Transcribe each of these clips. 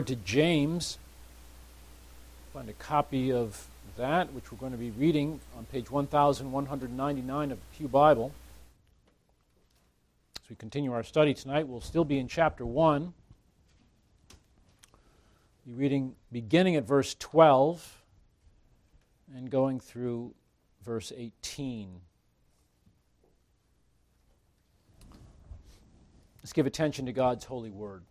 to James. Find a copy of that, which we're going to be reading on page 1199 of the Pew Bible. As we continue our study tonight, we'll still be in chapter 1. We'll be reading beginning at verse 12 and going through verse 18. Let's give attention to God's holy word.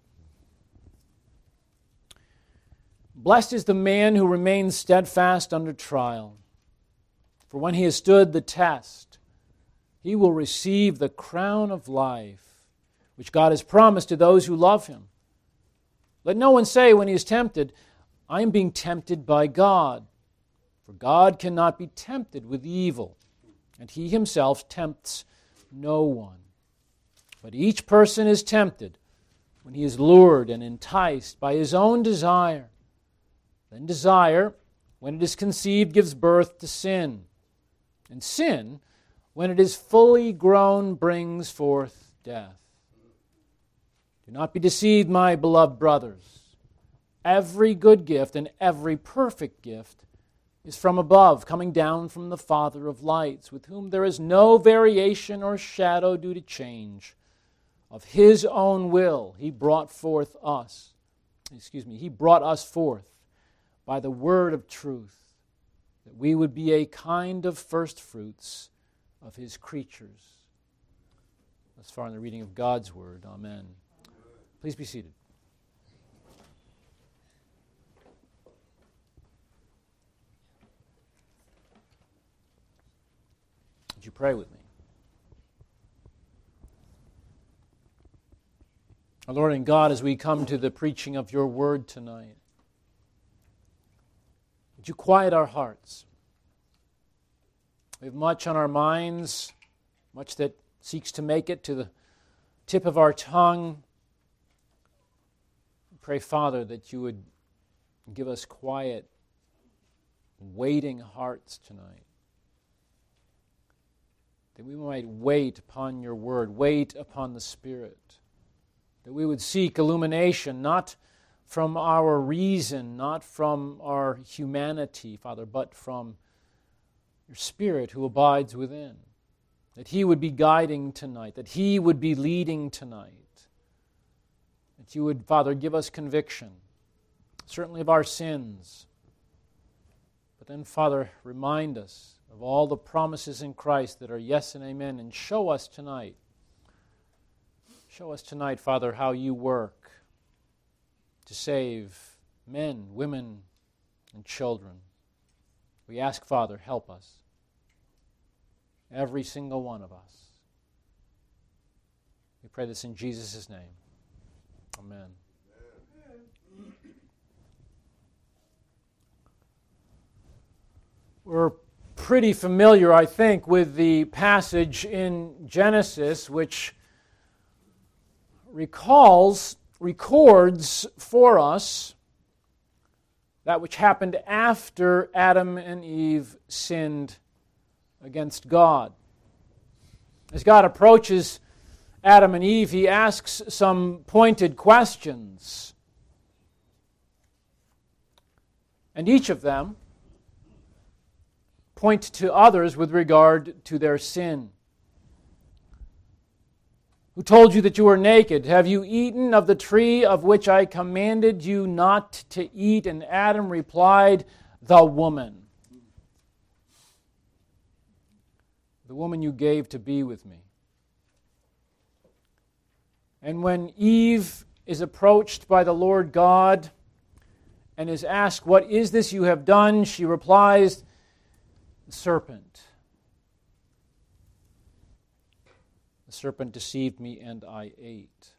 Blessed is the man who remains steadfast under trial, for when he has stood the test, he will receive the crown of life, which God has promised to those who love him. Let no one say when he is tempted, I am being tempted by God, for God cannot be tempted with evil, and he himself tempts no one. But each person is tempted when he is lured and enticed by his own desire. Then desire, when it is conceived, gives birth to sin. And sin, when it is fully grown, brings forth death. Do not be deceived, my beloved brothers. Every good gift and every perfect gift is from above, coming down from the Father of lights, with whom there is no variation or shadow due to change. Of his own will, he brought us forth by the word of truth, that we would be a kind of first fruits of his creatures. Thus far in the reading of God's word. Amen. Please be seated. Would you pray with me? Our Lord and God, as we come to the preaching of your word tonight, would you quiet our hearts? We have much on our minds, much that seeks to make it to the tip of our tongue. Pray, Father, that you would give us quiet, waiting hearts tonight. That we might wait upon your word, wait upon the Spirit. That we would seek illumination, not from our reason, not from our humanity, Father, but from your Spirit who abides within. That he would be guiding tonight, that he would be leading tonight. That you would, Father, give us conviction, certainly of our sins. But then, Father, remind us of all the promises in Christ that are yes and amen, and show us tonight, Father, how you work to save men, women, and children. We ask, Father, help us. Every single one of us. We pray this in Jesus' name. Amen. We're pretty familiar, I think, with the passage in Genesis, which records for us that which happened after Adam and Eve sinned against God. As God approaches Adam and Eve, he asks some pointed questions. And each of them point to others with regard to their sin. Who told you that you were naked? Have you eaten of the tree of which I commanded you not to eat? And Adam replied, the woman. The woman you gave to be with me. And when Eve is approached by the Lord God and is asked, what is this you have done? She replies, the serpent. The serpent deceived me and I ate.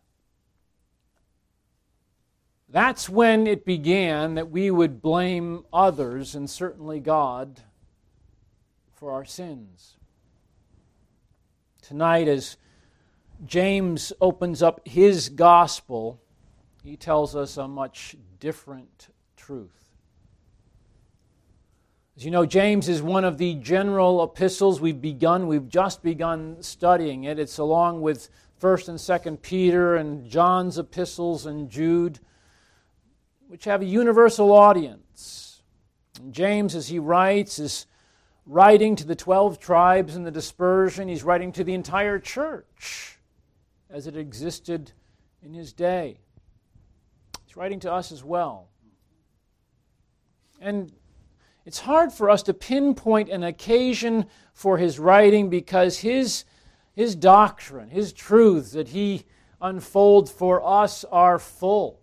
That's when it began that we would blame others, and certainly God, for our sins. Tonight, as James opens up his gospel, he tells us a much different truth. As you know, James is one of the general epistles we've just begun studying it. It's along with 1st and 2nd Peter and John's epistles and Jude. which have a universal audience. And James, as he writes, is writing to the 12 tribes in the dispersion. He's writing to the entire church as it existed in his day. He's writing to us as well. And it's hard for us to pinpoint an occasion for his writing because his doctrine, his truths that he unfolds for us are full.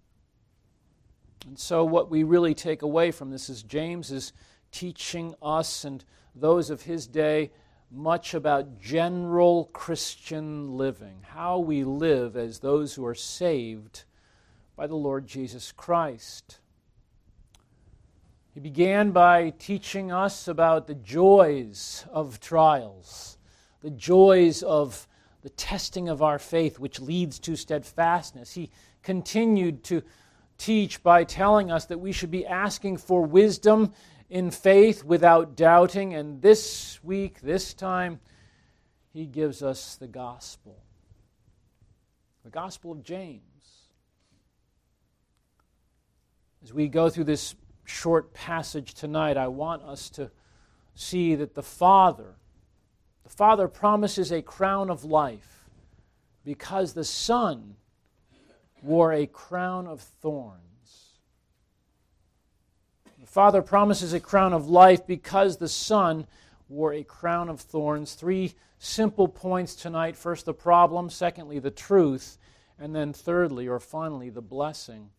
And so what we really take away from this is James is teaching us and those of his day much about general Christian living, how we live as those who are saved by the Lord Jesus Christ. He began by teaching us about the joys of trials, the joys of the testing of our faith, which leads to steadfastness. He continued to teach by telling us that we should be asking for wisdom in faith without doubting. And this week, this time, he gives us the gospel of James. As we go through this short passage tonight, I want us to see that the Father promises a crown of life because the Son wore a crown of thorns. The Father promises a crown of life because the Son wore a crown of thorns. 3 simple points tonight. First, the problem. Secondly, the truth. And then thirdly, or finally, the blessing.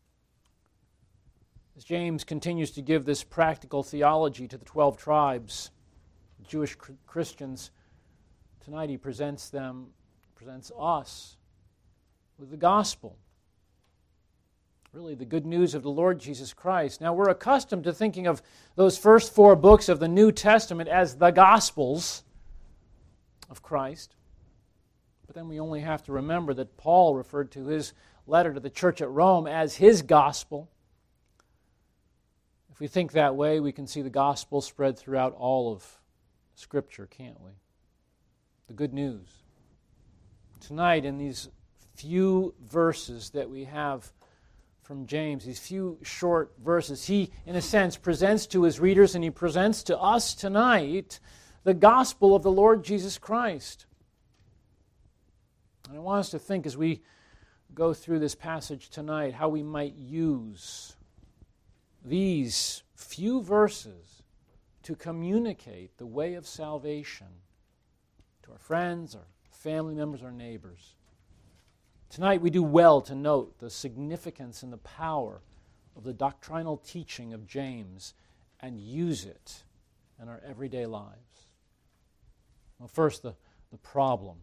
As James continues to give this practical theology to the 12 tribes, Jewish Christians, tonight he presents us with the gospel. Really, the good news of the Lord Jesus Christ. Now, we're accustomed to thinking of those first 4 books of the New Testament as the Gospels of Christ. But then we only have to remember that Paul referred to his letter to the church at Rome as his gospel. If we think that way, we can see the gospel spread throughout all of Scripture, can't we? The good news. Tonight, in these few verses that we have from James, these few short verses, he, in a sense, presents to his readers and he presents to us tonight the gospel of the Lord Jesus Christ. And I want us to think as we go through this passage tonight how we might use these few verses to communicate the way of salvation to our friends, our family members, our neighbors. Tonight we do well to note the significance and the power of the doctrinal teaching of James and use it in our everyday lives. Well, first, the problem.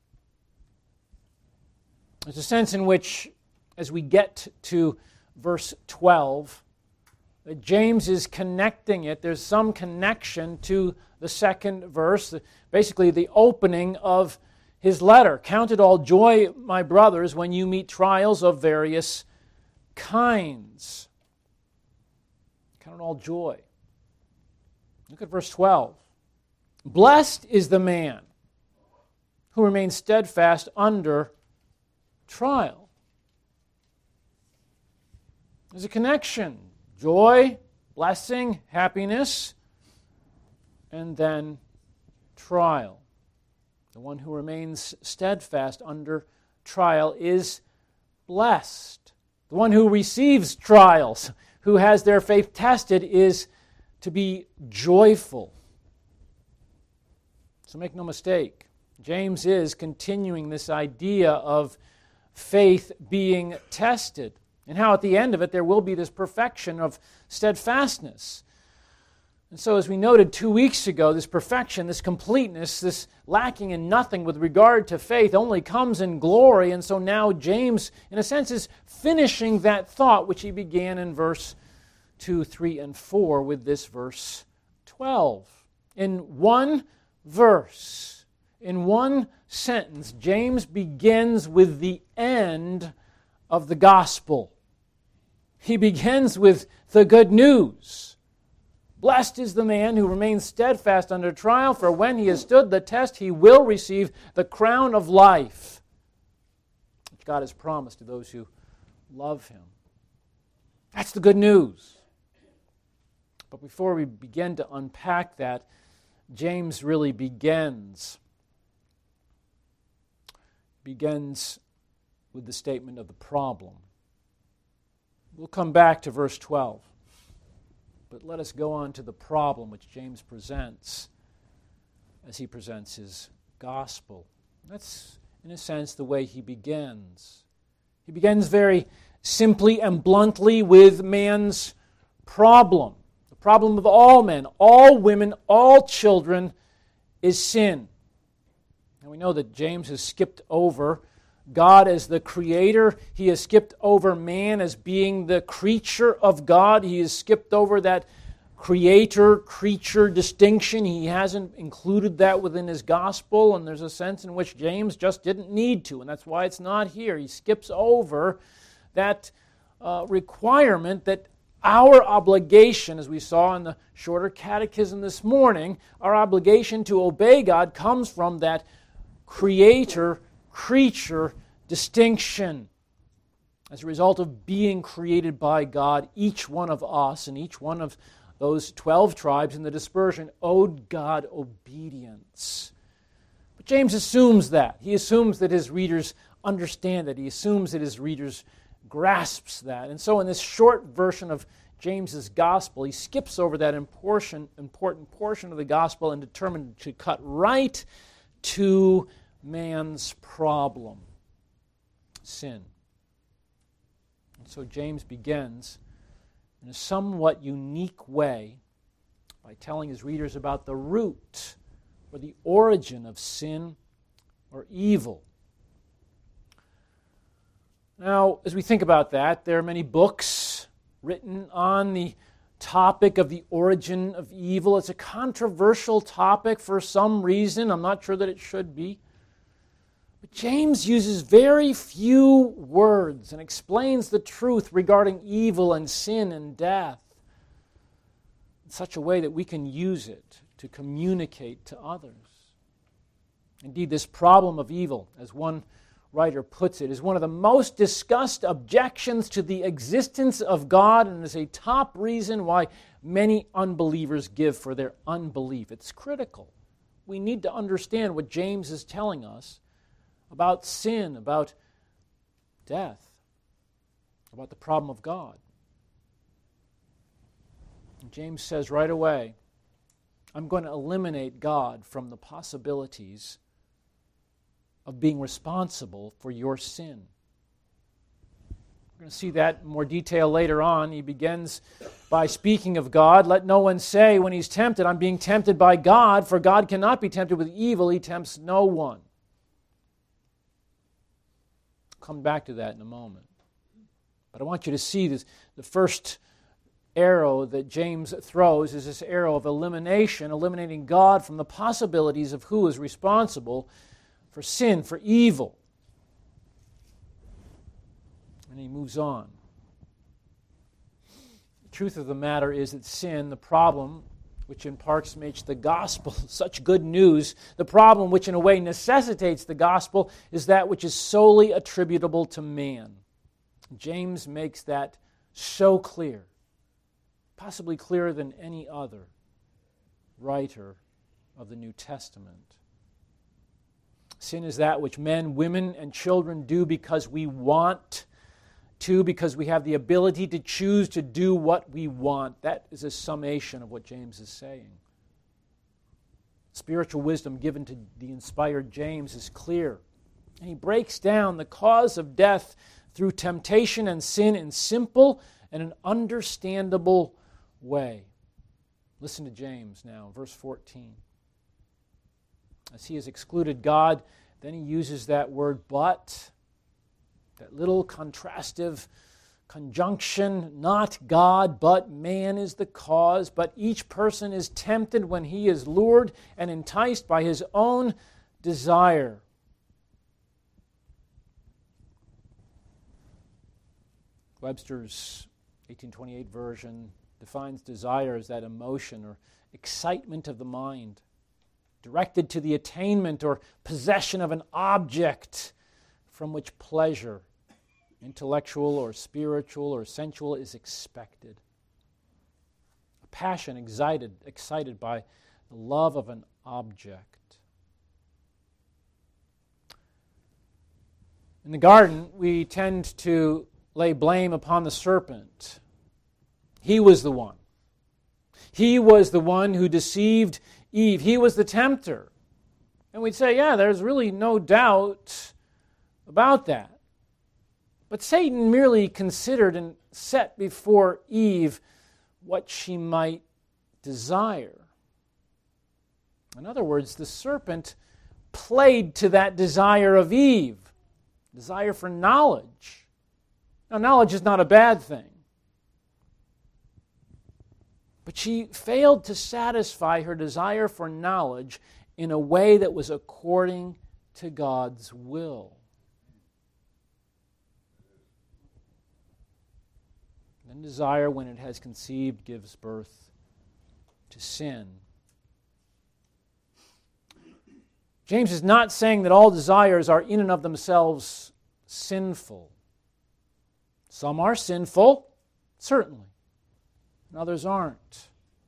There's a sense in which, as we get to verse 12, that James is connecting it. There's some connection to the second verse, basically the opening of his letter. Count it all joy, my brothers, when you meet trials of various kinds. Count it all joy. Look at verse 12. Blessed is the man who remains steadfast under trial. There's a connection. Joy, blessing, happiness, and then trial. The one who remains steadfast under trial is blessed. The one who receives trials, who has their faith tested, is to be joyful. So make no mistake, James is continuing this idea of faith being tested, and how at the end of it there will be this perfection of steadfastness. And so as we noted 2 weeks ago, this perfection, this completeness, this lacking in nothing with regard to faith only comes in glory. And so now James, in a sense, is finishing that thought which he began in verse 2, 3, and 4 with this verse 12. In one verse, in one sentence, James begins with the end of the gospel. He begins with the good news. Blessed is the man who remains steadfast under trial, for when he has stood the test, he will receive the crown of life, which God has promised to those who love him. That's the good news. But before we begin to unpack that, James really begins with the statement of the problem. We'll come back to verse 12. But let us go on to the problem which James presents as he presents his gospel. That's, in a sense, the way he begins. He begins very simply and bluntly with man's problem. The problem of all men, all women, all children is sin. And we know that James has skipped over God as the creator. He has skipped over man as being the creature of God. He has skipped over that creator-creature distinction. He hasn't included that within his gospel, and there's a sense in which James just didn't need to, and that's why it's not here. He skips over that requirement that our obligation, as we saw in the shorter catechism this morning, our obligation to obey God comes from that creator-creature distinction. As a result of being created by God, each one of us and each one of those 12 tribes in the dispersion owed God obedience. But James assumes that. He assumes that his readers understand that. He assumes that his readers grasps that. And so in this short version of James's gospel, he skips over that important portion of the gospel and determined to cut right to man's problem, sin. And so James begins in a somewhat unique way by telling his readers about the root or the origin of sin or evil. Now, as we think about that, there are many books written on the topic of the origin of evil. It's a controversial topic for some reason. I'm not sure that it should be. But James uses very few words and explains the truth regarding evil and sin and death in such a way that we can use it to communicate to others. Indeed, this problem of evil, as one writer puts it, is one of the most discussed objections to the existence of God and is a top reason why many unbelievers give for their unbelief. It's critical. We need to understand what James is telling us about sin, about death, about the problem of God. And James says right away, I'm going to eliminate God from the possibilities of being responsible for your sin. We're going to see that in more detail later on. He begins by speaking of God. Let no one say when he's tempted, I'm being tempted by God, for God cannot be tempted with evil. He tempts no one. Come back to that in a moment. But I want you to see this. The first arrow that James throws is this arrow of elimination, eliminating God from the possibilities of who is responsible for sin, for evil. And he moves on. The truth of the matter is that sin, the problem which in parts makes the gospel such good news, the problem which in a way necessitates the gospel is that which is solely attributable to man. James makes that so clear, possibly clearer than any other writer of the New Testament. Sin is that which men, women, and children do because we want to, because we have the ability to choose to do what we want. That is a summation of what James is saying. Spiritual wisdom given to the inspired James is clear. And he breaks down the cause of death through temptation and sin in simple and an understandable way. Listen to James now, verse 14. As he has excluded God, then he uses that word but, that little contrastive conjunction, not God, but man is the cause, but each person is tempted when he is lured and enticed by his own desire. Webster's 1828 version defines desire as that emotion or excitement of the mind, directed to the attainment or possession of an object from which pleasure intellectual or spiritual or sensual, is expected. A passion excited by the love of an object. In the garden, we tend to lay blame upon the serpent. He was the one. He was the one who deceived Eve. He was the tempter. And we'd say, yeah, there's really no doubt about that. But Satan merely considered and set before Eve what she might desire. In other words, the serpent played to that desire of Eve. Desire for knowledge. Now, knowledge is not a bad thing. But she failed to satisfy her desire for knowledge in a way that was according to God's will. Then desire, when it has conceived, gives birth to sin. James is not saying that all desires are in and of themselves sinful. Some are sinful, certainly, and others aren't.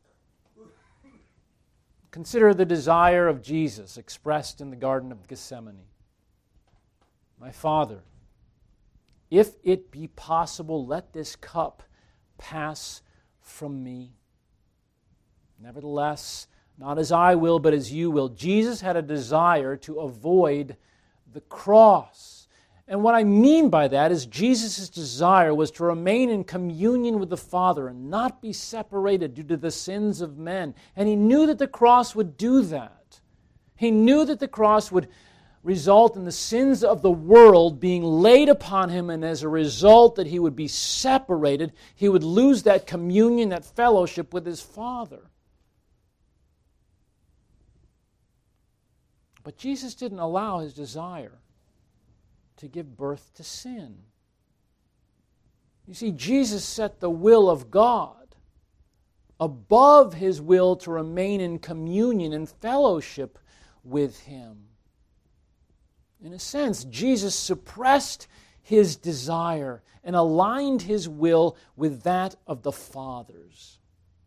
Consider the desire of Jesus expressed in the Garden of Gethsemane. My Father, if it be possible, let this cup pass from me. Nevertheless, not as I will, but as you will. Jesus had a desire to avoid the cross. And what I mean by that is Jesus' desire was to remain in communion with the Father and not be separated due to the sins of men. And he knew that the cross would do that. He knew that the cross would result in the sins of the world being laid upon him, and as a result that he would be separated, he would lose that communion, that fellowship with his Father. But Jesus didn't allow his desire to give birth to sin. You see, Jesus set the will of God above his will to remain in communion and fellowship with him. In a sense, Jesus suppressed his desire and aligned his will with that of the Father's.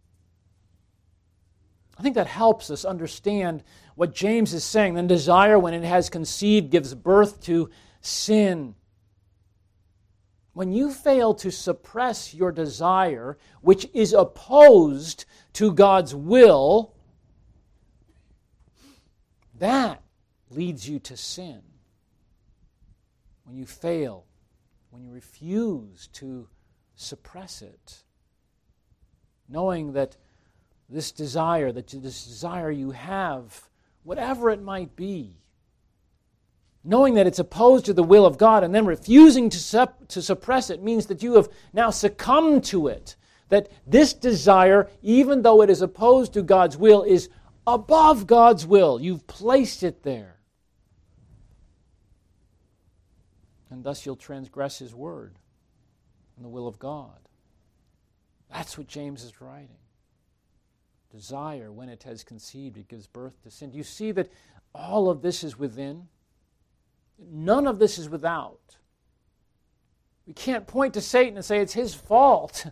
I think that helps us understand what James is saying. Then desire, when it has conceived, gives birth to sin. When you fail to suppress your desire, which is opposed to God's will, that leads you to sin. When you fail, when you refuse to suppress it, knowing that this desire you have, whatever it might be, knowing that it's opposed to the will of God and then refusing to suppress it means that you have now succumbed to it. That this desire, even though it is opposed to God's will, is above God's will. You've placed it there. And thus you'll transgress His word and the will of God. That's what James is writing. Desire, when it has conceived, it gives birth to sin. Do you see that all of this is within? None of this is without. We can't point to Satan and say it's his fault,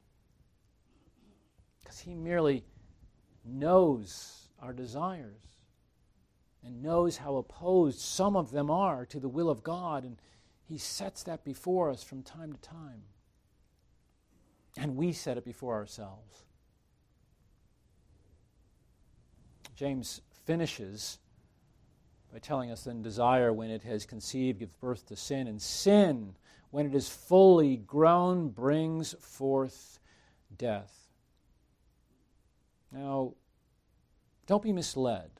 because he merely knows our desires and knows how opposed some of them are to the will of God, and he sets that before us from time to time. And we set it before ourselves. James finishes by telling us then desire, when it has conceived, gives birth to sin, and sin, when it is fully grown, brings forth death. Now, don't be misled.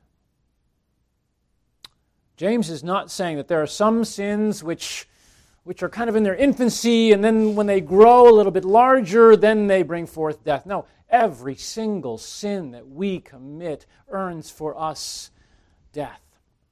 James is not saying that there are some sins which are kind of in their infancy, and then when they grow a little bit larger, then they bring forth death. No, every single sin that we commit earns for us death.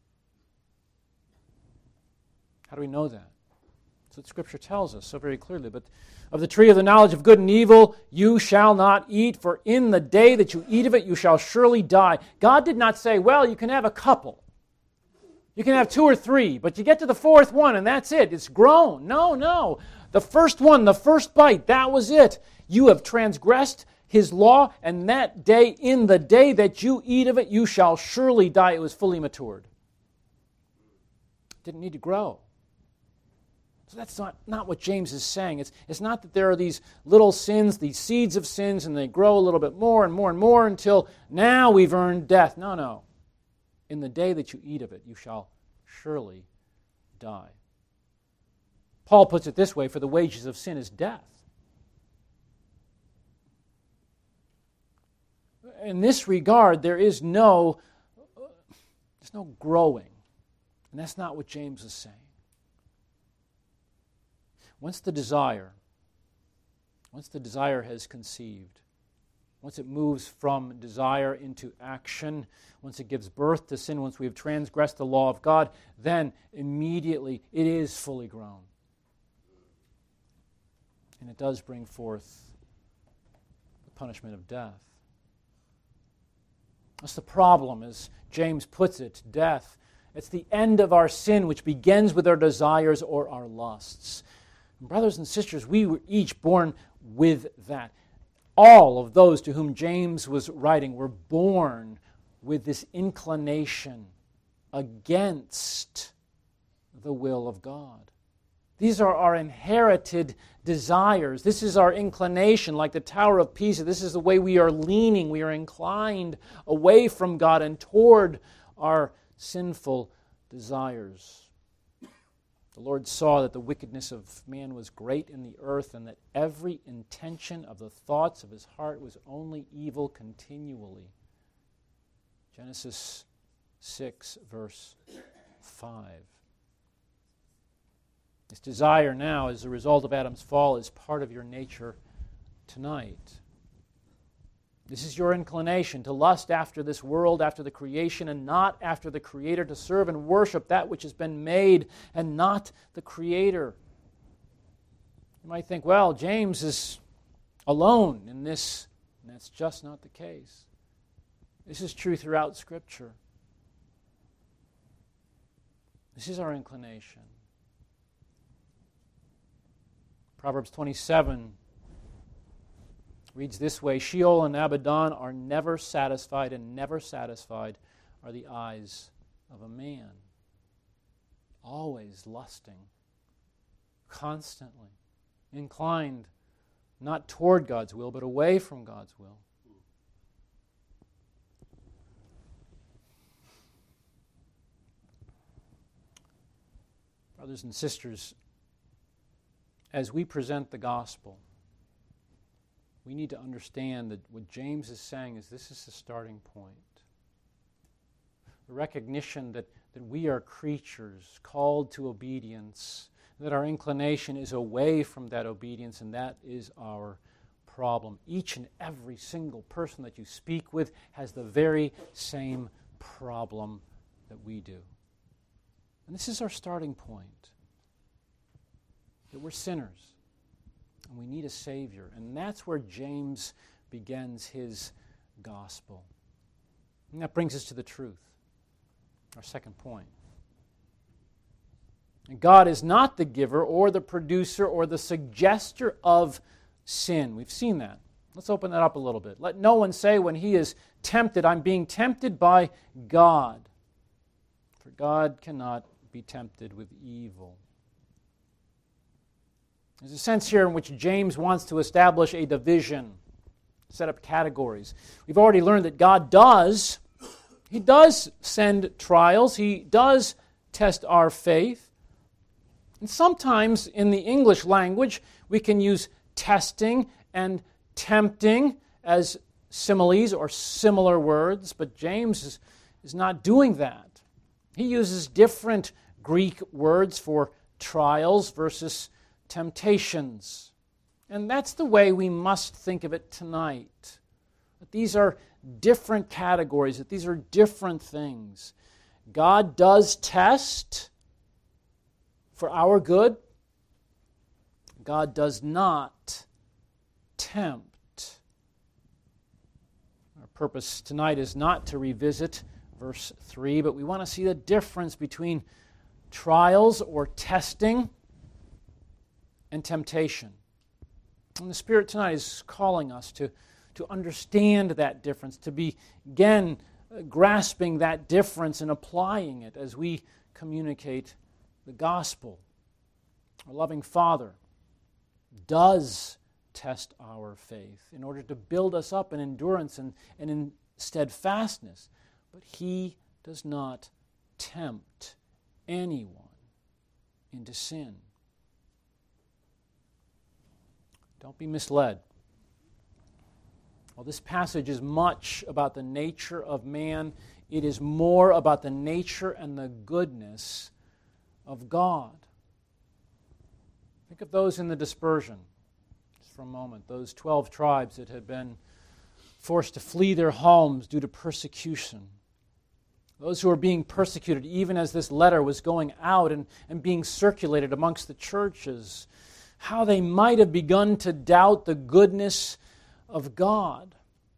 How do we know that? That's what Scripture tells us so very clearly. But of the tree of the knowledge of good and evil you shall not eat, for in the day that you eat of it you shall surely die. God did not say, well, you can have a couple. You can have 2 or 3, but you get to the 4th one and that's it. It's grown. No. The first one, the first bite, that was it. You have transgressed His law, and that day, in the day that you eat of it, you shall surely die. It was fully matured. It didn't need to grow. So that's not what James is saying. It's not that there are these little sins, these seeds of sins, and they grow a little bit more and more and more until now we've earned death. No. In the day that you eat of it, you shall surely die. Paul puts it this way, for the wages of sin is death. In this regard, there's no growing. And that's not what James is saying. Once the desire has conceived, once it moves from desire into action, once it gives birth to sin, once we have transgressed the law of God, then immediately it is fully grown. And it does bring forth the punishment of death. That's the problem, as James puts it, death. It's the end of our sin, which begins with our desires or our lusts. Brothers and sisters, we were each born with that. All of those to whom James was writing were born with this inclination against the will of God. These are our inherited desires. This is our inclination, like the Tower of Pisa. This is the way we are leaning. We are inclined away from God and toward our sinful desires. The Lord saw that the wickedness of man was great in the earth, and that every intention of the thoughts of his heart was only evil continually. Genesis 6, verse 5. This desire now, as a result of Adam's fall, is part of your nature tonight. This is your inclination to lust after this world, after the creation, and not after the Creator, to serve and worship that which has been made and not the Creator. You might think, well, James is alone in this, and that's just not the case. This is true throughout Scripture. This is our inclination. Proverbs 27 reads this way, Sheol and Abaddon are never satisfied, and never satisfied are the eyes of a man. Always lusting, constantly inclined not toward God's will, but away from God's will. Brothers and sisters, as we present the gospel, we need to understand that what James is saying is this is the starting point. The recognition that we are creatures called to obedience, that our inclination is away from that obedience, and that is our problem. Each and every single person that you speak with has the very same problem that we do. And this is our starting point, that we're sinners. And we need a Savior. And that's where James begins his gospel. And that brings us to the truth, our second point. And God is not the giver or the producer or the suggester of sin. We've seen that. Let's open that up a little bit. Let no one say when he is tempted, I'm being tempted by God. For God cannot be tempted with evil. There's a sense here in which James wants to establish a division, set up categories. We've already learned that God does send trials. He does test our faith. And sometimes in the English language, we can use testing and tempting as similes or similar words, but James is not doing that. He uses different Greek words for trials versus temptations. And that's the way we must think of it tonight. That these are different categories, that these are different things. God does test for our good. God does not tempt. Our purpose tonight is not to revisit verse 3, but we want to see the difference between trials or testing and temptation. And the Spirit tonight is calling us to understand that difference, to begin grasping that difference and applying it as we communicate the gospel. Our loving Father does test our faith in order to build us up in endurance and in steadfastness, but He does not tempt anyone into sin. Don't be misled. While this passage is much about the nature of man, it is more about the nature and the goodness of God. Think of those in the dispersion, just for a moment, those 12 tribes that had been forced to flee their homes due to persecution. Those who were being persecuted, even as this letter was going out and being circulated amongst the churches, how they might have begun to doubt the goodness of God.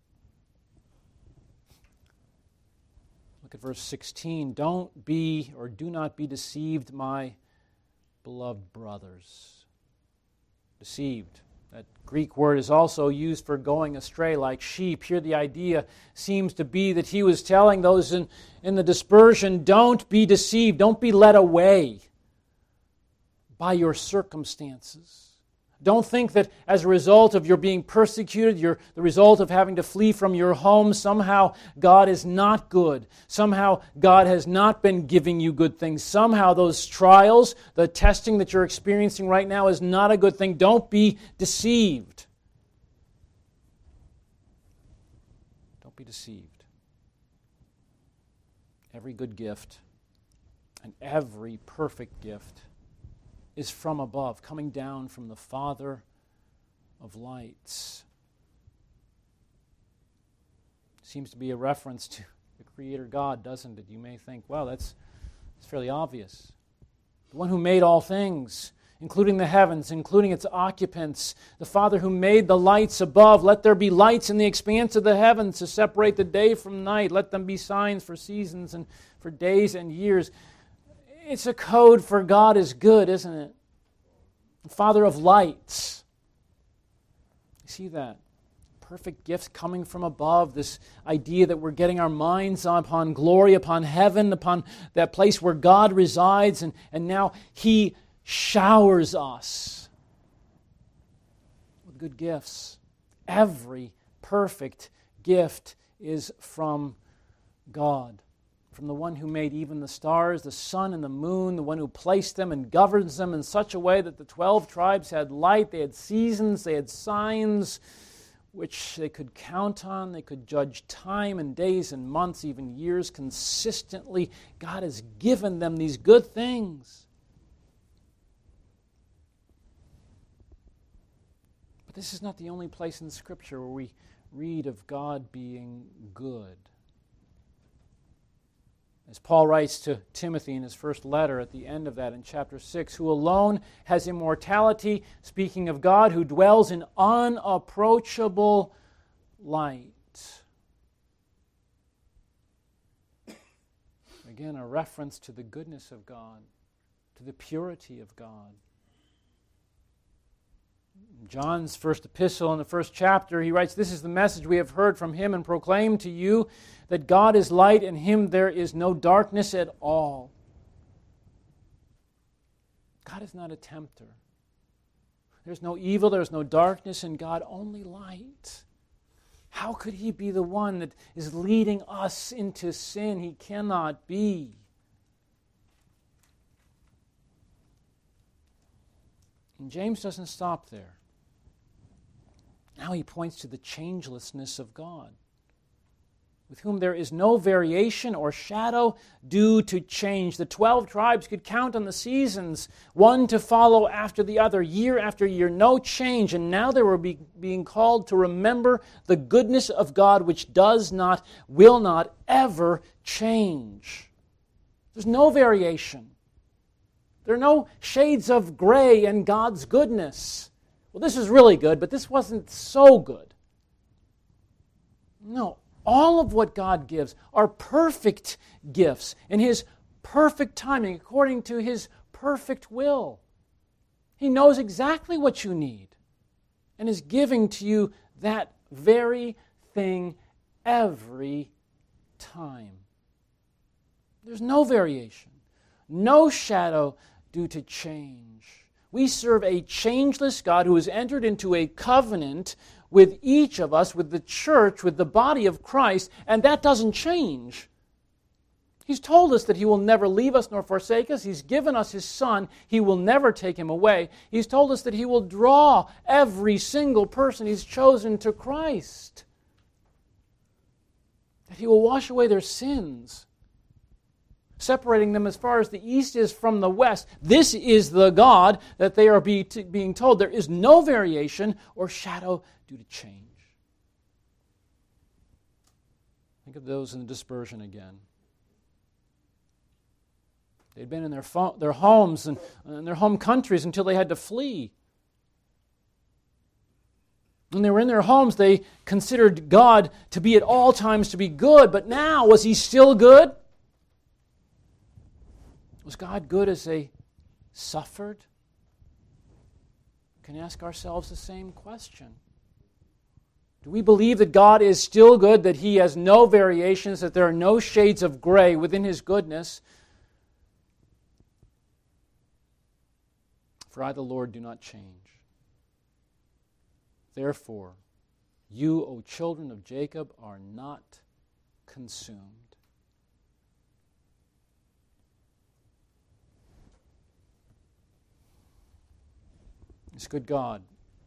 Look at verse 16. Don't be or do not be deceived, my beloved brothers. Deceived. That Greek word is also used for going astray like sheep. Here the idea seems to be that he was telling those in the dispersion, don't be deceived, don't be led away by your circumstances. Don't think that as a result of your being persecuted, the result of having to flee from your home, somehow God is not good. Somehow God has not been giving you good things. Somehow those trials, the testing that you're experiencing right now is not a good thing. Don't be deceived. Don't be deceived. Every good gift and every perfect gift is from above, coming down from the Father of lights. Seems to be a reference to the Creator God, doesn't it? You may think, well, that's fairly obvious. The one who made all things, including the heavens, including its occupants, the Father who made the lights above. Let there be lights in the expanse of the heavens to separate the day from night. Let them be signs for seasons and for days and years. It's a code for God is good, isn't it? The Father of lights. You see that? Perfect gifts coming from above, this idea that we're getting our minds upon glory, upon heaven, upon that place where God resides, and now He showers us with good gifts. Every perfect gift is from God. From the one who made even the stars, the sun and the moon, the one who placed them and governs them in such a way that the 12 tribes had light, they had seasons, they had signs which they could count on. They could judge time and days and months, even years consistently. God has given them these good things. But this is not the only place in Scripture where we read of God being good. As Paul writes to Timothy in his first letter at the end of that in chapter 6, who alone has immortality, speaking of God, who dwells in unapproachable light. Again, a reference to the goodness of God, to the purity of God. In John's first epistle in the first chapter, he writes, "This is the message we have heard from Him and proclaimed to you, that God is light, and in Him there is no darkness at all." God is not a tempter. There's no evil, there's no darkness in God, only light. How could He be the one that is leading us into sin? He cannot be. And James doesn't stop there. Now he points to the changelessness of God, with whom there is no variation or shadow due to change. The 12 tribes could count on the seasons, one to follow after the other, year after year, no change. And now they were being called to remember the goodness of God, which does not, will not ever change. There's no variation. There are no shades of gray in God's goodness. Well, this is really good, but this wasn't so good. No, All of what God gives are perfect gifts in His perfect timing, according to His perfect will. He knows exactly what you need and is giving to you that very thing every time. There's no variation, no shadow due to change. We serve a changeless God who has entered into a covenant with each of us, with the church, with the body of Christ, and that doesn't change. He's told us that He will never leave us nor forsake us. He's given us His Son. He will never take Him away. He's told us that He will draw every single person He's chosen to Christ. That He will wash away their sins, separating them as far as the east is from the west. This is the God that they are being told. There is no variation or shadow due to change. Think of those in the dispersion again. They'd been in their homes and their home countries until they had to flee. When they were in their homes, they considered God to be at all times to be good. But now, was He still good? Was God good as they suffered? We can ask ourselves the same question. Do we believe that God is still good, that He has no variations, that there are no shades of gray within His goodness? For I, the Lord, do not change. Therefore, you, O children of Jacob, are not consumed. This good God,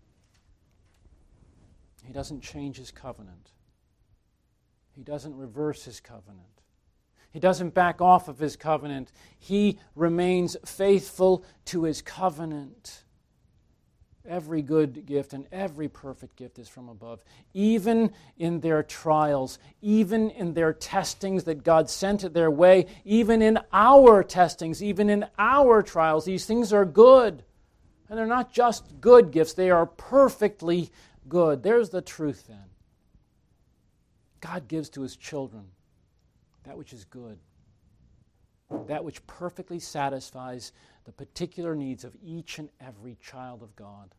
He doesn't change His covenant. He doesn't reverse His covenant. He doesn't back off of His covenant. He remains faithful to His covenant. Every good gift and every perfect gift is from above. Even in their trials, even in their testings that God sent their way, even in our testings, even in our trials, these things are good. And they're not just good gifts, they are perfectly good. There's the truth then. God gives to His children that which is good, that which perfectly satisfies the particular needs of each and every child of God.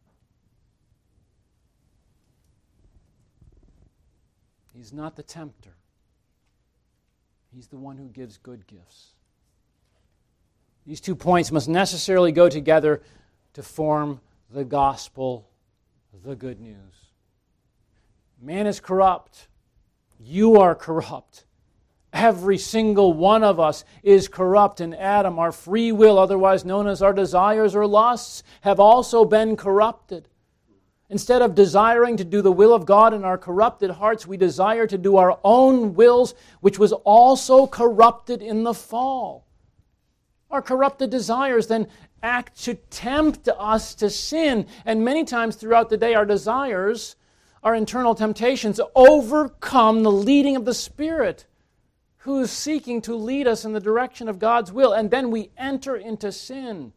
He's not the tempter. He's the one who gives good gifts. These 2 points must necessarily go together to form the gospel, the good news. Man is corrupt. You are corrupt. Every single one of us is corrupt in Adam. Our free will, otherwise known as our desires or lusts, have also been corrupted. Instead of desiring to do the will of God in our corrupted hearts, we desire to do our own wills, which was also corrupted in the fall. Our corrupted desires then act to tempt us to sin. And many times throughout the day, our desires, our internal temptations, overcome the leading of the Spirit, who is seeking to lead us in the direction of God's will, and then we enter into sin.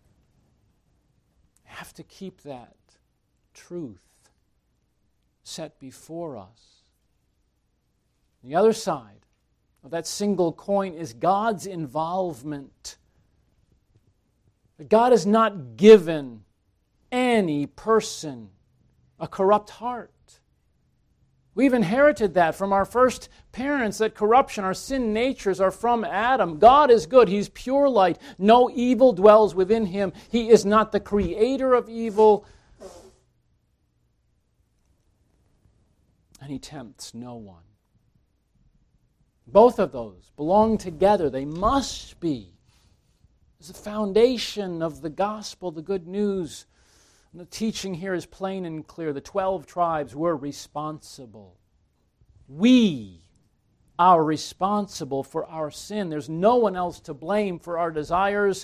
We have to keep that truth set before us. The other side of that single coin is God's involvement. God has not given any person a corrupt heart. We've inherited that from our first parents, that corruption, our sin natures are from Adam. God is good. He's pure light. No evil dwells within Him. He is not the creator of evil. And He tempts no one. Both of those belong together. They must be. It's the foundation of the gospel, the good news. And the teaching here is plain and clear. The 12 tribes were responsible. We are responsible for our sin. There's no one else to blame for our desires.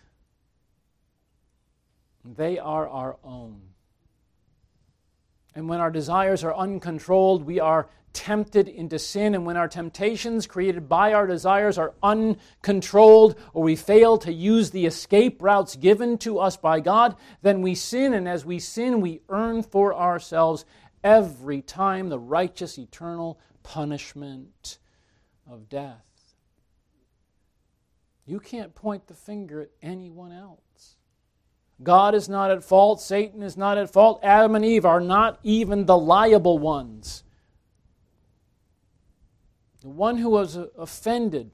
They are our own. And when our desires are uncontrolled, we are tempted into sin. And when our temptations created by our desires are uncontrolled, or we fail to use the escape routes given to us by God, then we sin. And as we sin, we earn for ourselves every time the righteous eternal punishment of death. You can't point the finger at anyone else. God is not at fault. Satan is not at fault. Adam and Eve are not even the liable ones. The one who was offended,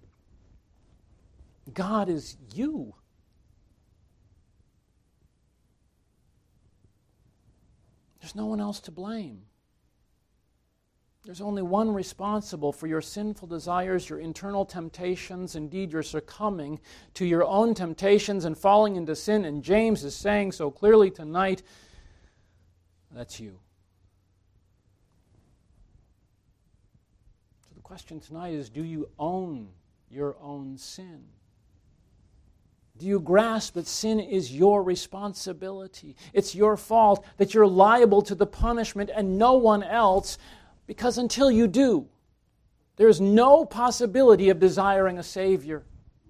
God, is you. There's no one else to blame. There's only one responsible for your sinful desires, your internal temptations, indeed your succumbing to your own temptations and falling into sin. And James is saying so clearly tonight, that's you. So the question tonight is, do you own your own sin? Do you grasp that sin is your responsibility? It's your fault, that you're liable to the punishment and no one else, because until you do, there is no possibility of desiring a Savior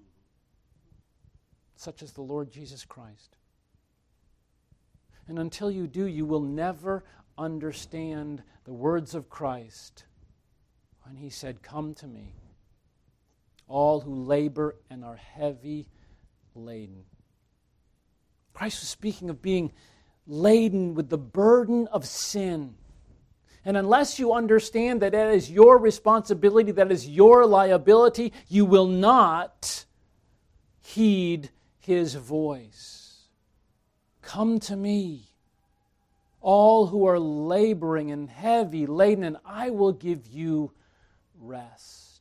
such as the Lord Jesus Christ. And until you do, you will never understand the words of Christ when He said, "Come to me, all who labor and are heavy laden." Christ was speaking of being laden with the burden of sin. And unless you understand that that is your responsibility, that is your liability, you will not heed His voice. Come to me, all who are laboring and heavy laden, and I will give you rest.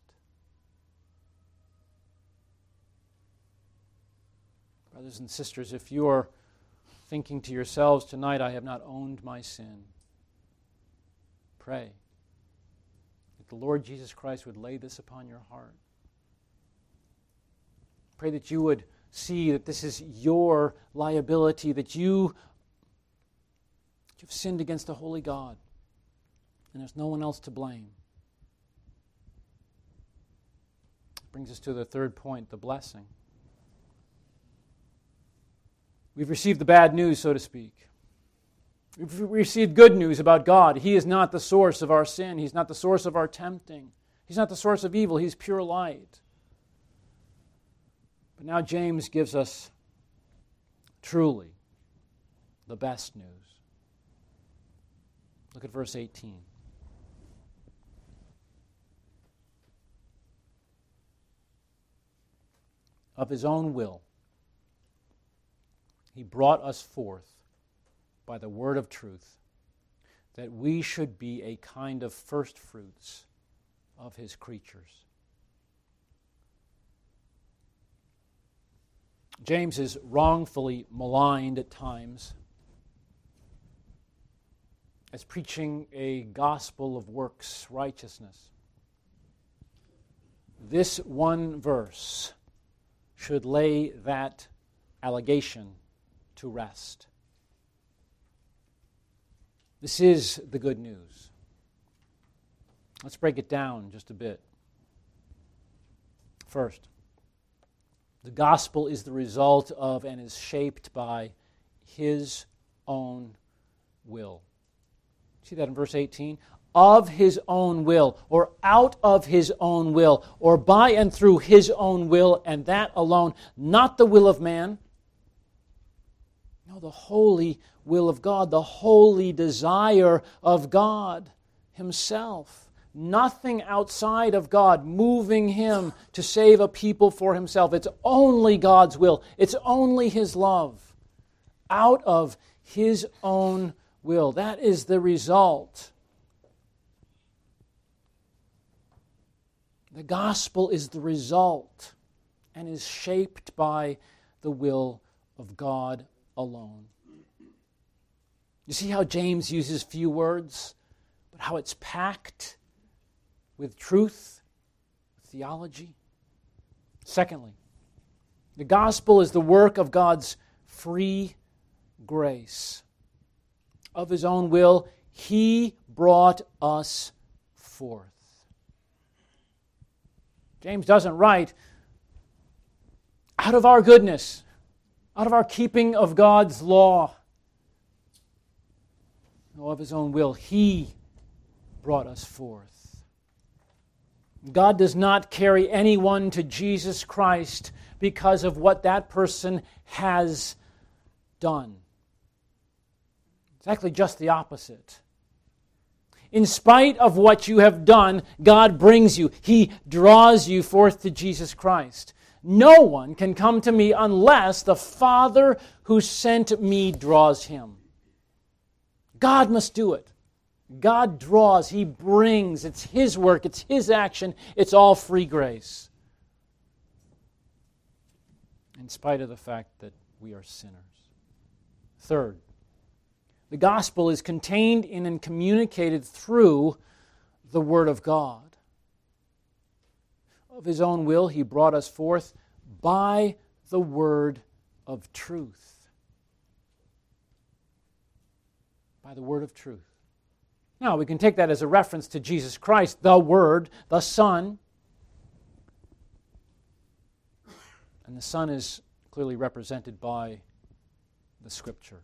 Brothers and sisters, if you are thinking to yourselves tonight, I have not owned my sin, pray that the Lord Jesus Christ would lay this upon your heart. Pray that you would see that this is your liability, that you've sinned against a holy God, and there's no one else to blame. Brings us to the third point, the blessing. We've received the bad news, so to speak. We've received good news about God. He is not the source of our sin. He's not the source of our tempting. He's not the source of evil. He's pure light. But now James gives us truly the best news. Look at verse 18. Of His own will, He brought us forth by the word of truth, that we should be a kind of first fruits of His creatures. James is wrongfully maligned at times as preaching a gospel of works righteousness. This one verse should lay that allegation to rest. This is the good news. Let's break it down just a bit. First, the gospel is the result of and is shaped by His own will. See that in verse 18? Of His own will, or out of His own will, or by and through His own will, and that alone, not the will of man. No, the holy will of God, the holy desire of God Himself. Nothing outside of God moving Him to save a people for Himself. It's only God's will. It's only His love. Out of His own will. That is the result. The gospel is the result and is shaped by the will of God alone. You see how James uses few words, but how it's packed with truth, theology? Secondly, the gospel is the work of God's free grace. Of His own will, He brought us forth. James doesn't write, out of our goodness, out of our keeping of God's law. No, of His own will, He brought us forth. God does not carry anyone to Jesus Christ because of what that person has done. It's actually just the opposite. In spite of what you have done, God brings you. He draws you forth to Jesus Christ. No one can come to me unless the Father who sent me draws him. God must do it. God draws, He brings. It's His work, it's His action, it's all free grace. In spite of the fact that we are sinners. Third, the gospel is contained in and communicated through the Word of God. Of His own will, He brought us forth by the word of truth. By the word of truth. Now, we can take that as a reference to Jesus Christ, the Word, the Son. And the Son is clearly represented by the Scripture.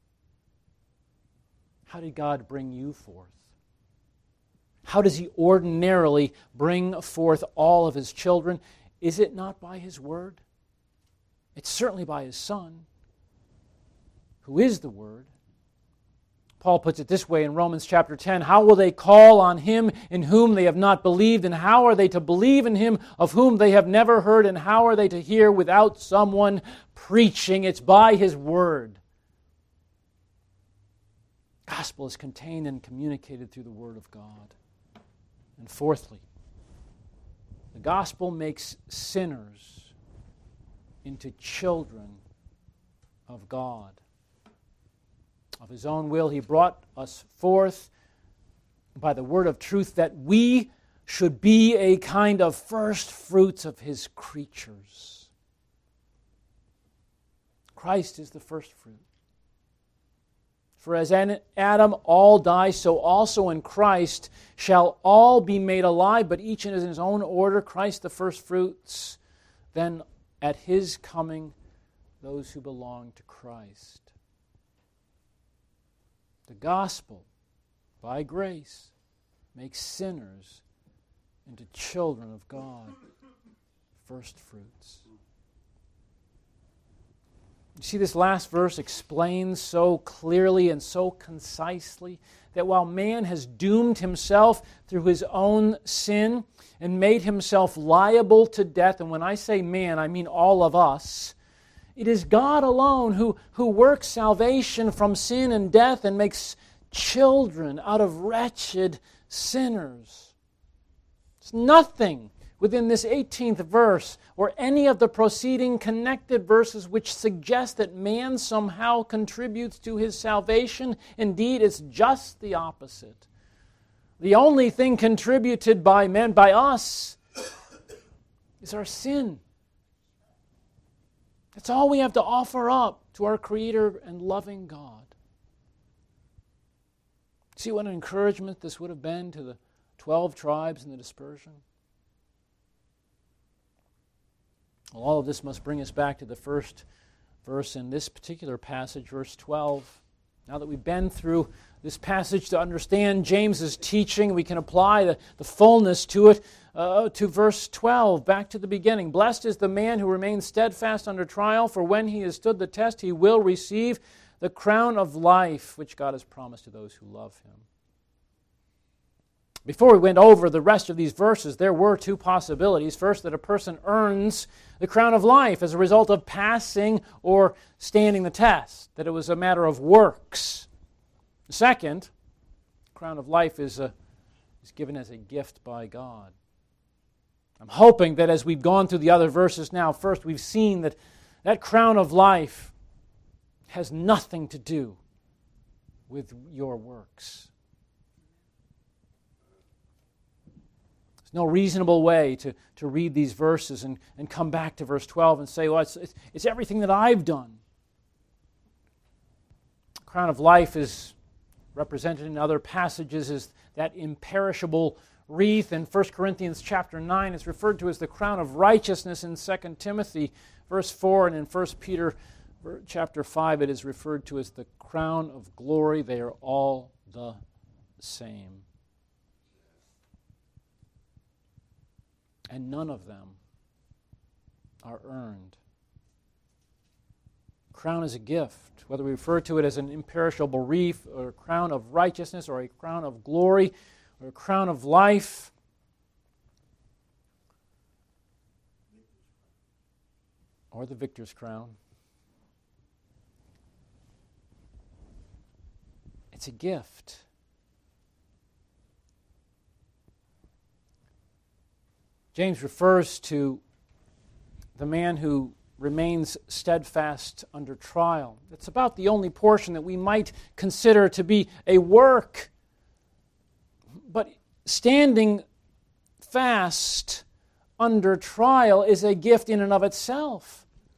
How did God bring you forth? How does He ordinarily bring forth all of His children? Is it not by His Word? It's certainly by His Son, who is the Word. Paul puts it this way in Romans chapter 10, how will they call on Him in whom they have not believed? And how are they to believe in Him of whom they have never heard? And how are they to hear without someone preaching? It's by His Word. Gospel is contained and communicated through the Word of God. And fourthly, the gospel makes sinners into children of God. Of His own will, He brought us forth by the word of truth that we should be a kind of first fruits of His creatures. Christ is the first fruit. For as in Adam all die, so also in Christ shall all be made alive, but each in his own order, Christ the first fruits, then at His coming, those who belong to Christ. The gospel, by grace, makes sinners into children of God, first fruits. You see, this last verse explains so clearly and so concisely that while man has doomed himself through his own sin and made himself liable to death, and when I say man, I mean all of us, it is God alone who works salvation from sin and death and makes children out of wretched sinners. It's nothing within this 18th verse or any of the preceding connected verses which suggest that man somehow contributes to his salvation. Indeed, it's just the opposite. The only thing contributed by men, by us, is our sin. That's all we have to offer up to our Creator and loving God. See what an encouragement this would have been to the 12 tribes in the dispersion? Well, all of this must bring us back to the first verse in this particular passage, verse 12. Now that we've been through this passage to understand James's teaching, we can apply the fullness to it to verse 12, back to the beginning. Blessed is the man who remains steadfast under trial, for when he has stood the test, he will receive the crown of life, which God has promised to those who love Him. Before we went over the rest of these verses, there were two possibilities. First, that a person earns the crown of life as a result of passing or standing the test, that it was a matter of works. Second, the crown of life is given as a gift by God. I'm hoping that as we've gone through the other verses now, first we've seen that that crown of life has nothing to do with your works. There's no reasonable way to read these verses and come back to verse 12 and say, well, it's everything that I've done. The crown of life is represented in other passages as that imperishable wreath. In 1 Corinthians chapter 9, it's referred to as the crown of righteousness in 2 Timothy verse 4, and in 1 Peter chapter 5, it is referred to as the crown of glory. They are all the same. And none of them are earned. Crown is a gift, whether we refer to it as an imperishable wreath, or a crown of righteousness, or a crown of glory, or a crown of life. Or the victor's crown. It's a gift. James refers to the man who remains steadfast under trial. It's about the only portion that we might consider to be a work. But standing fast under trial is a gift in and of itself.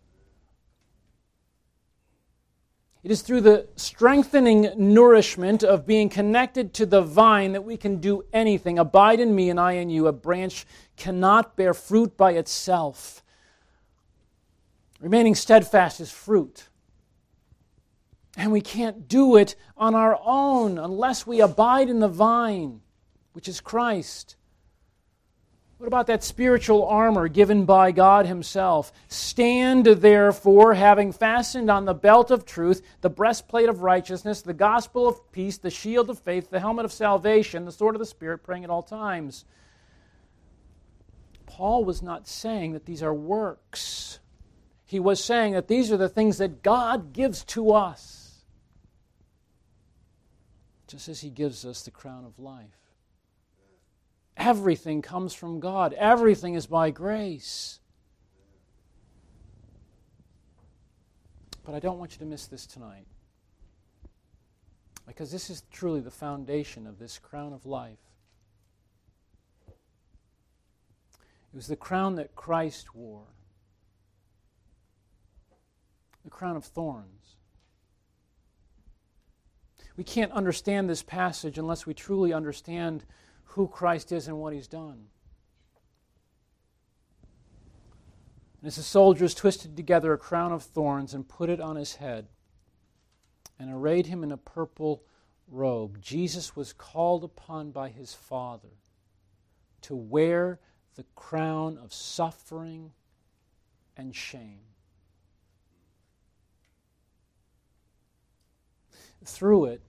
It is through the strengthening nourishment of being connected to the vine that we can do anything. Abide in me and I in you. A branch cannot bear fruit by itself. Remaining steadfast is fruit. And we can't do it on our own unless we abide in the vine, which is Christ. What about that spiritual armor given by God Himself? Stand therefore, having fastened on the belt of truth, the breastplate of righteousness, the gospel of peace, the shield of faith, the helmet of salvation, the sword of the Spirit, praying at all times. Paul was not saying that these are works. He was saying that these are the things that God gives to us, just as He gives us the crown of life. Everything comes from God. Everything is by grace. But I don't want you to miss this tonight, because this is truly the foundation of this crown of life. It was the crown that Christ wore, the crown of thorns. We can't understand this passage unless we truly understand who Christ is and what He's done. And as the soldiers twisted together a crown of thorns and put it on His head and arrayed Him in a purple robe, Jesus was called upon by His Father to wear the crown of suffering and shame. Through it,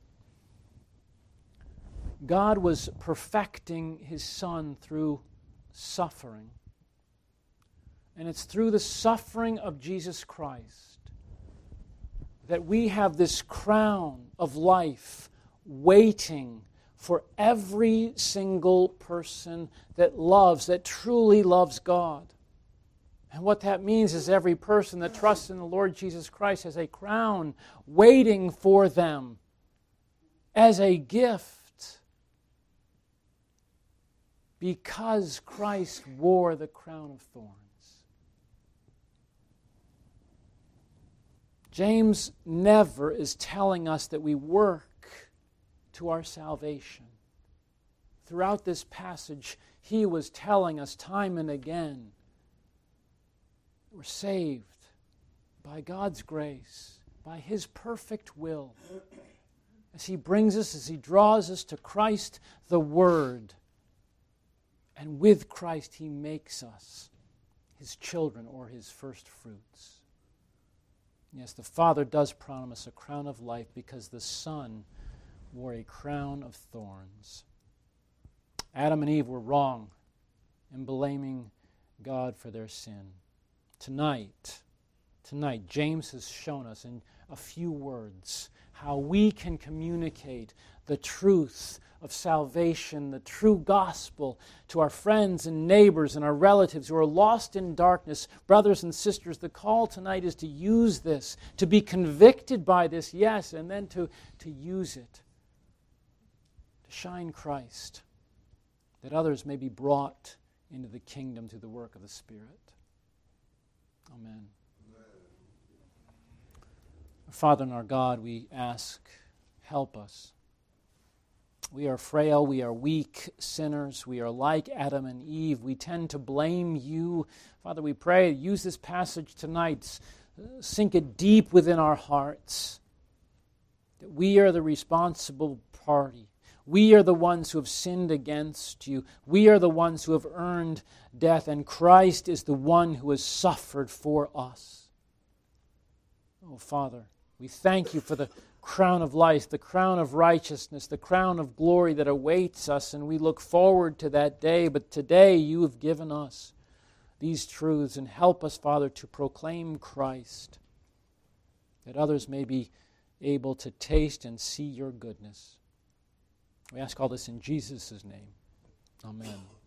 God was perfecting His Son through suffering. And it's through the suffering of Jesus Christ that we have this crown of life waiting for every single person that loves, that truly loves God. And what that means is every person that trusts in the Lord Jesus Christ has a crown waiting for them as a gift, because Christ wore the crown of thorns. James never is telling us that we work to our salvation. Throughout this passage, he was telling us time and again, we're saved by God's grace, by His perfect will, as He brings us, as He draws us to Christ, the Word. And with Christ, He makes us His children, or His first fruits. Yes, the Father does promise a crown of life because the Son wore a crown of thorns. Adam and Eve were wrong in blaming God for their sin. Tonight, James has shown us in a few words how we can communicate the truth of salvation, the true gospel, to our friends and neighbors and our relatives who are lost in darkness. Brothers and sisters, the call tonight is to use this, to be convicted by this, yes, and then to use it, to shine Christ, that others may be brought into the kingdom through the work of the Spirit. Amen. Our Father and our God, we ask, help us. We are frail, we are weak sinners, we are like Adam and Eve. We tend to blame you. Father, we pray, use this passage tonight, sink it deep within our hearts, that we are the responsible party. We are the ones who have sinned against you. We are the ones who have earned death, and Christ is the one who has suffered for us. Oh, Father, we thank you for the crown of life, the crown of righteousness, the crown of glory that awaits us, and we look forward to that day. But today you have given us these truths, and help us, Father, to proclaim Christ, that others may be able to taste and see your goodness. We ask all this in Jesus' name. Amen.